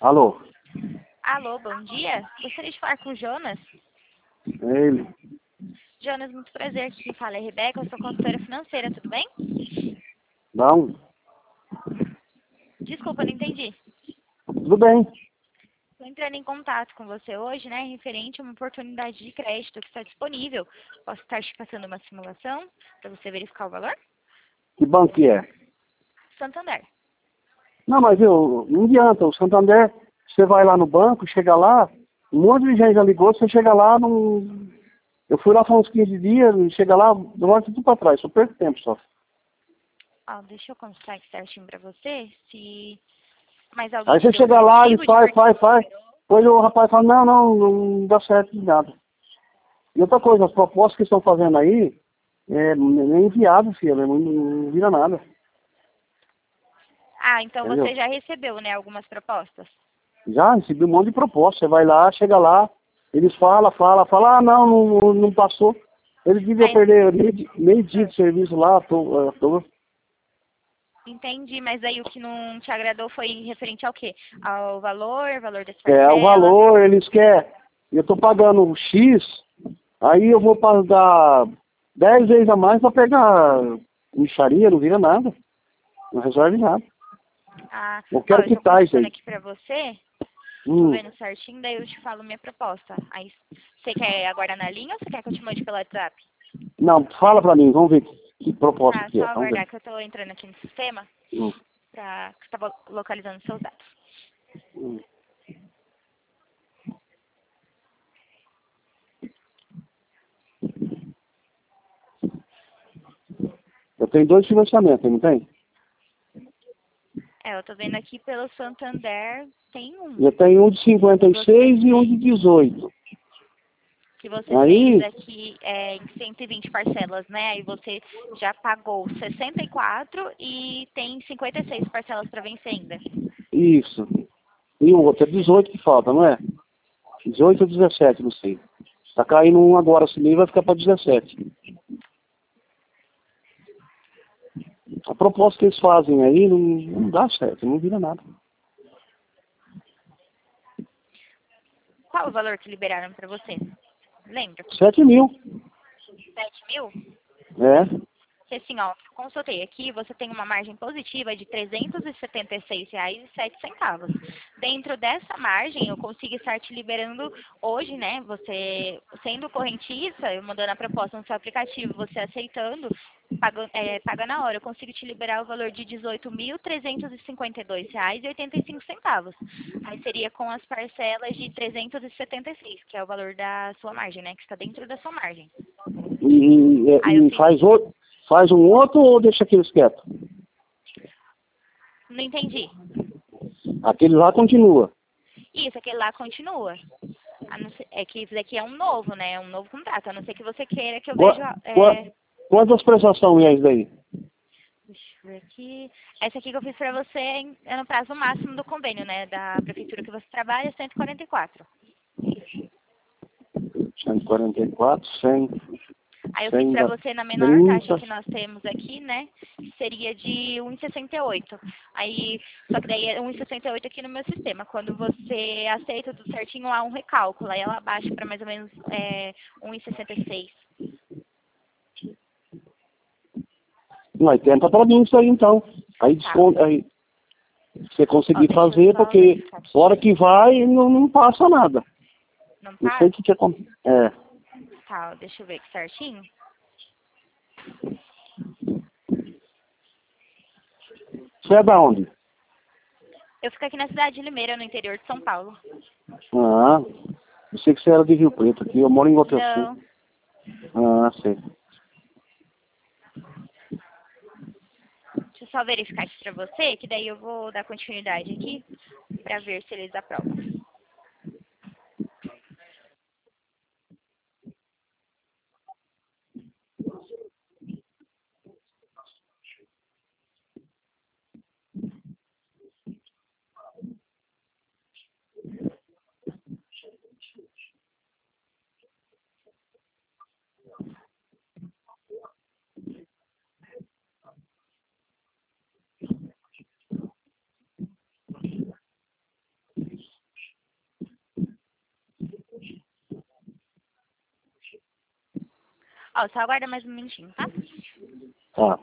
Alô? Alô, bom dia. Gostaria de falar com o Jonas. É ele. Jonas, muito prazer. Aqui quem fala é Rebeca, eu sou consultora financeira, tudo bem? Não? Desculpa, não entendi. Tudo bem. Estou entrando em contato com você hoje, né, referente a uma oportunidade de crédito que está disponível. Posso estar te passando uma simulação para você verificar o valor? Que banco que é? Santander. Não, mas não adianta. O Santander, você vai lá no banco, chega lá, um monte de gente já ligou, você chega lá, não... Eu fui lá faz uns 15 dias, chega lá, demora tudo pra trás, só perco tempo só. Ó, deixa eu consultar aqui certinho para você, se mais alguém Aí te você deu um chega lá, ele motivo de por que faz. Depois o rapaz fala, não dá certo de nada. E outra coisa, as propostas que estão fazendo aí, é inviável, filho, não vira nada. Ah, então Entendeu? você já recebeu, né, algumas propostas? Já recebi um monte de proposta. Você vai lá, chega lá, eles falam, não passou. Eles deviam Aí, perder meio dia de serviço lá, à toa. entendi, mas aí o que não te agradou foi referente ao quê? Ao valor das É, o parcelas? valor, eles querem. Eu tô pagando um X, aí eu vou pagar 10 vezes a mais para pegar mixaria, não vira nada. Não resolve nada. Ah, Eu ó, quero eu tô quitar isso consultando aí. aqui pra você, tô Hum. vendo certinho, daí eu te falo minha proposta. Aí, você quer aguardar na linha ou você quer que eu te mande pelo WhatsApp? Não, fala pra mim, vamos ver que proposta Tá, que só é. Vamos ver. aguardar que eu tô entrando aqui no sistema, Hum. que tava localizando seus dados. Hum. Eu tenho 2 financiamentos, não tem? É, eu tô vendo aqui pelo Santander, tem Eu tenho um de que você 56 e um fez, de 18. Aí, aqui em 120 parcelas, né? Aí você já pagou 64 e tem 56 parcelas para vencer ainda. isso. E o outro é 18 que falta, não é? 18 ou 17, não sei. Tá caindo um agora, se vai ficar para 17. A proposta que eles fazem aí não dá certo, não vira nada. Qual o valor que liberaram para você? Lembra? 7 mil. 7.000? É. Porque assim, ó, consultei aqui, você tem uma margem positiva de R$ 376,07. Dentro dessa margem, eu consigo estar te liberando hoje, né? Você sendo correntista, eu mandando a proposta no seu aplicativo, você aceitando, paga na hora. Eu consigo te liberar o valor de R$ 18.352,85. Aí seria com as parcelas de 376, que é o valor da sua margem, né? Que está dentro da sua margem. Aí eu E fiz. faz um outro ou deixa aqueles quietos? Não entendi. Aquele lá continua. Isso, aquele lá continua. É que isso daqui é um novo, né? É um novo contrato. A não ser que você queira que eu Qua- veja. qua- Quantas prestações é isso daí? Deixa eu ver aqui. Essa aqui que eu fiz pra você é no prazo máximo do convênio, né? Da prefeitura que você trabalha, 144. 144, 100, Aí eu fiz 100 pra dá você na menor taxa 30. que nós temos aqui, né? Que seria de 1,68. Aí, só que daí é 1,68 aqui no meu sistema. Quando você aceita tudo certinho, há um recálculo. Aí ela baixa pra mais ou menos 1,66. Não, tenta pra mim isso aí então. Aí Tá. desconta, aí você Ó, conseguir deixa eu fazer, só porque verificar aqui. hora que vai não passa nada. Não Não sei o passa? que acontece. É. Tá, deixa eu ver aqui certinho. Você é da onde? Eu fico aqui na cidade de Limeira, no interior de São Paulo. Ah, eu sei que você era de Rio Preto aqui, eu moro em Botucatu. Não. Ah, sei. Deixa eu só verificar aqui pra você, que daí eu vou dar continuidade aqui pra ver se eles aprovam. Ó, só aguarda mais um minutinho, tá? Tá.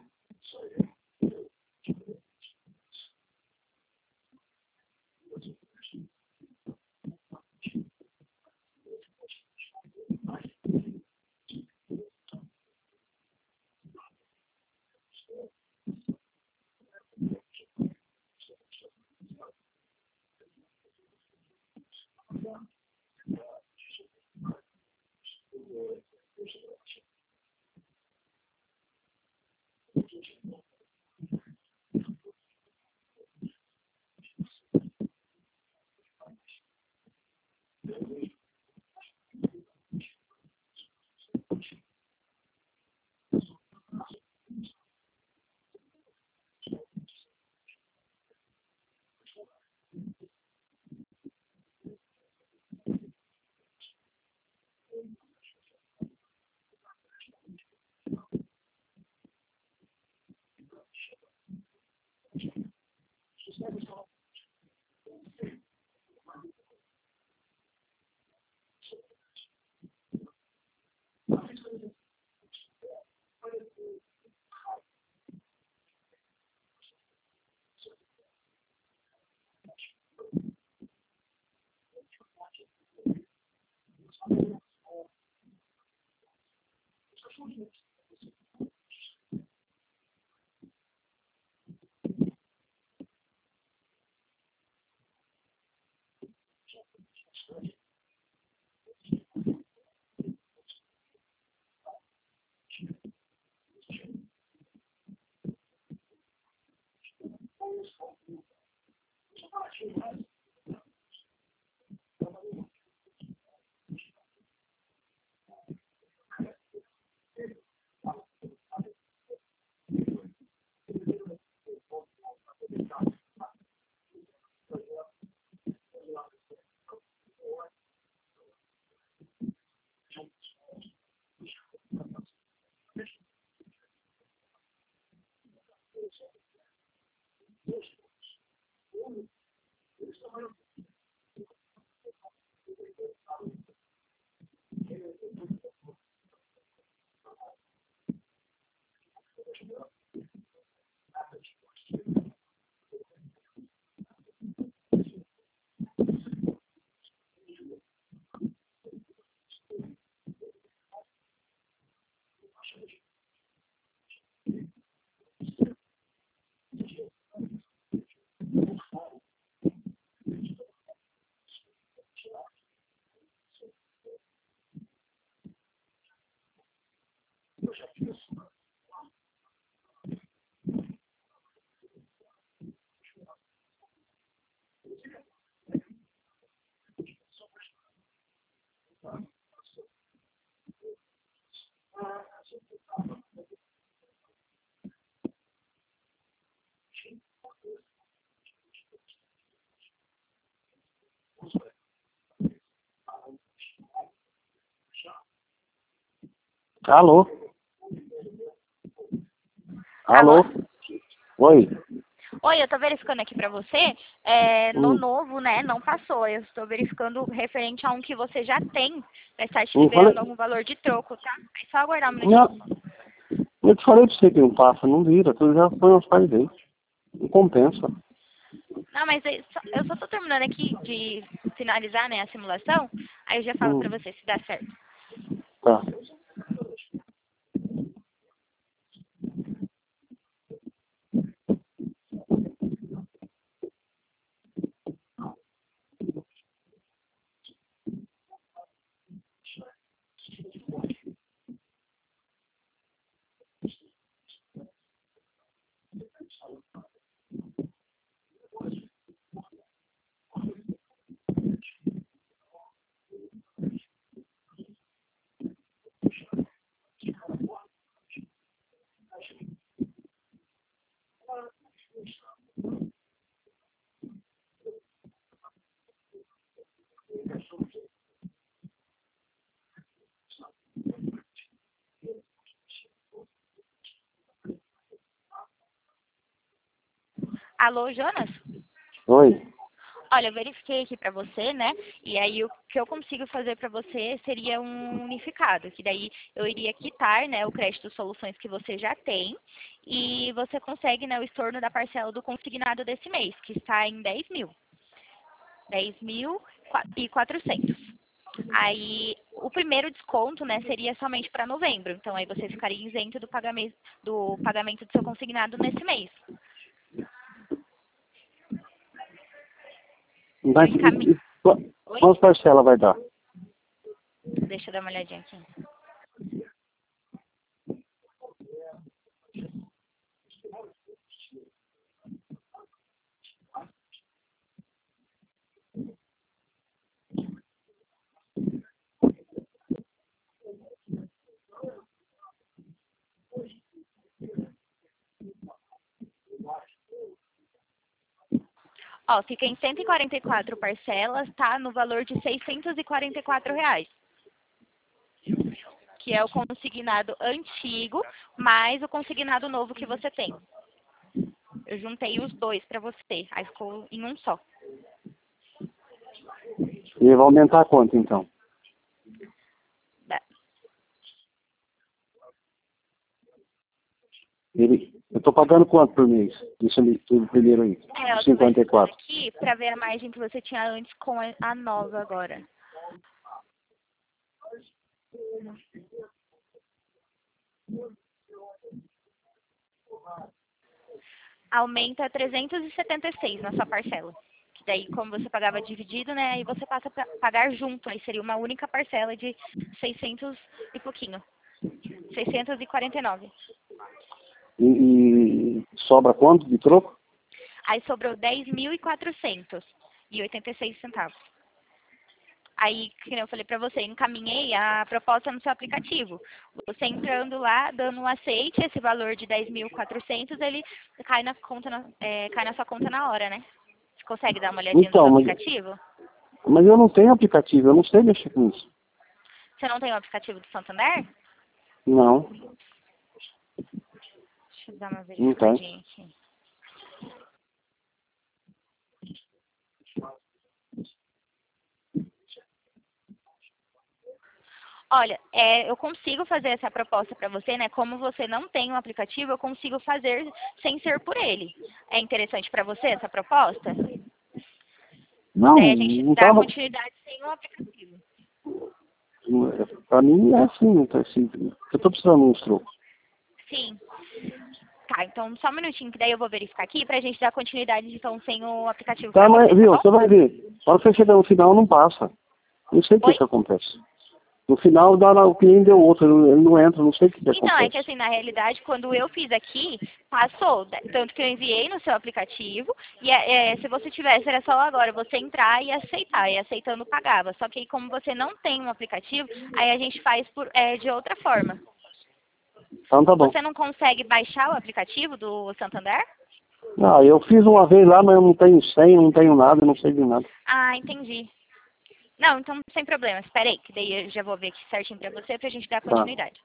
Alô? Alô? Alô? Oi. Oi, eu tô verificando aqui pra você, no novo, né, não passou. Eu estou verificando referente a um que você já tem, pra estar te Falei, liberando algum valor de troco, tá? É só aguardar um não, minutinho. eu te falei pra você que não passa, não vira, tu já foi umas pais dele. Não compensa. Não, mas eu só tô terminando aqui de finalizar, né, a simulação, aí eu já falo pra Hum, você se dá certo. tá. Alô, Jonas? Oi. Olha, eu verifiquei aqui para você, né? E aí o que eu consigo fazer para você seria um unificado, que daí eu iria quitar, né, o crédito soluções que você já tem e você consegue, né, o estorno da parcela do consignado desse mês, que está em 10.000. 10.400. Aí o primeiro desconto, né, seria somente para novembro. Então aí você ficaria isento do pagamento do seu consignado nesse mês. Eu Mas, encaminho. Oi? quantas parcelas vai dar? Deixa eu dar uma olhadinha aqui. Ó, fica em 144 parcelas, tá? No valor de R$ 644, que é o consignado antigo, mais o consignado novo que você tem. Eu juntei os dois para você, aí ficou em um só. E vai aumentar a conta, então? Da- Eu estou pagando quanto por mês? Isso tudo primeiro aí. É, eu tô 54. aqui para ver a margem que você tinha antes com a nova agora. Aumenta 376 na sua parcela. Que daí, como você pagava dividido, né, aí você passa a pagar junto. Aí seria uma única parcela de 600 e pouquinho. 649. E sobra quanto de troco? Aí sobrou 10.486 centavos. Aí, que eu falei para você, encaminhei a proposta no seu aplicativo. Você entrando lá, dando um aceite, esse valor de 10.400, ele cai na sua conta na hora, né? Você consegue dar uma olhadinha no Então, seu mas aplicativo? eu não tenho aplicativo, eu não sei mexer com isso. Você não tem o aplicativo do Santander? Não, Deixa eu dar uma não tem. verificadinha aqui. Olha, eu consigo fazer essa proposta para você, né? Como você não tem um aplicativo, eu consigo fazer sem ser por ele. É interessante para você essa proposta? Não, Daí a gente não dá tava. continuidade sem um aplicativo. Pra mim é assim, não tá assim. Eu tô precisando de uns trocos. Sim. Tá, então só um minutinho, que daí eu vou verificar aqui pra gente dar continuidade, então, sem o aplicativo Tá, pra mas, você, tá viu, bom? você vai ver. Quando você chegar no final, não passa. Não sei o que Oi? que acontece. No final, o cliente deu outro, ele não entra, não sei o que Então, é que acontece. assim, na realidade, quando eu fiz aqui, passou. Tanto que eu enviei no seu aplicativo. E se você tivesse, era só agora você entrar e aceitar. E aceitando, pagava. Só que aí, como você não tem um aplicativo, aí a gente faz de outra forma. Então tá bom. Você não consegue baixar o aplicativo do Santander? Ah, eu fiz uma vez lá, mas eu não tenho senha, não tenho nada, não sei de nada. Ah, entendi. Não, então sem problema. Espera aí, que daí eu já vou ver aqui certinho pra você, pra gente dar Tá. continuidade.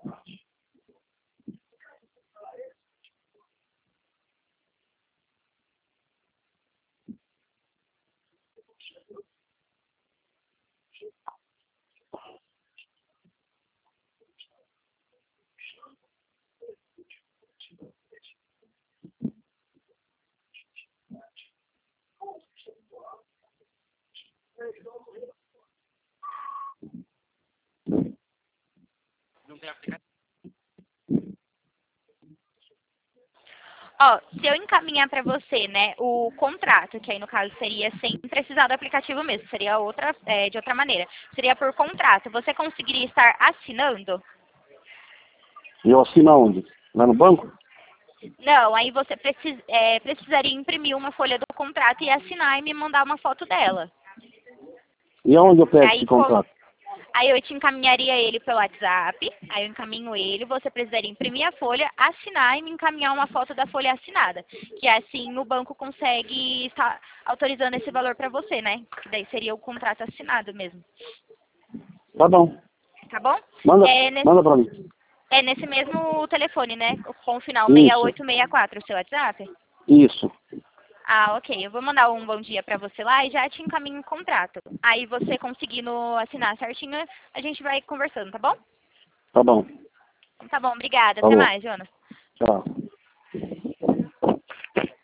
Ó, se eu encaminhar para você, né, o contrato, que aí no caso seria sem precisar do aplicativo mesmo, seria de outra maneira, seria por contrato, você conseguiria estar assinando? E eu assino aonde? Lá no banco? Não, aí você precisaria imprimir uma folha do contrato e assinar e me mandar uma foto dela. E aonde eu pego esse Aí, contrato? aí eu te encaminharia ele pelo WhatsApp, aí eu encaminho ele, você precisaria imprimir a folha, assinar e me encaminhar uma foto da folha assinada. Que assim o banco consegue estar autorizando esse valor para você, né? Que daí seria o contrato assinado mesmo. Tá bom. Tá bom? Manda, É nesse, manda pra mim. é nesse mesmo telefone, né? Com o final Isso, 6864, o seu WhatsApp? isso. Ah, ok. Eu vou mandar um bom dia pra você lá e já te encaminho o contrato. Aí você conseguindo assinar certinho, a gente vai conversando, tá bom? Tá bom. Então tá bom, obrigada. Até Falou. mais, Jonas. Tchau.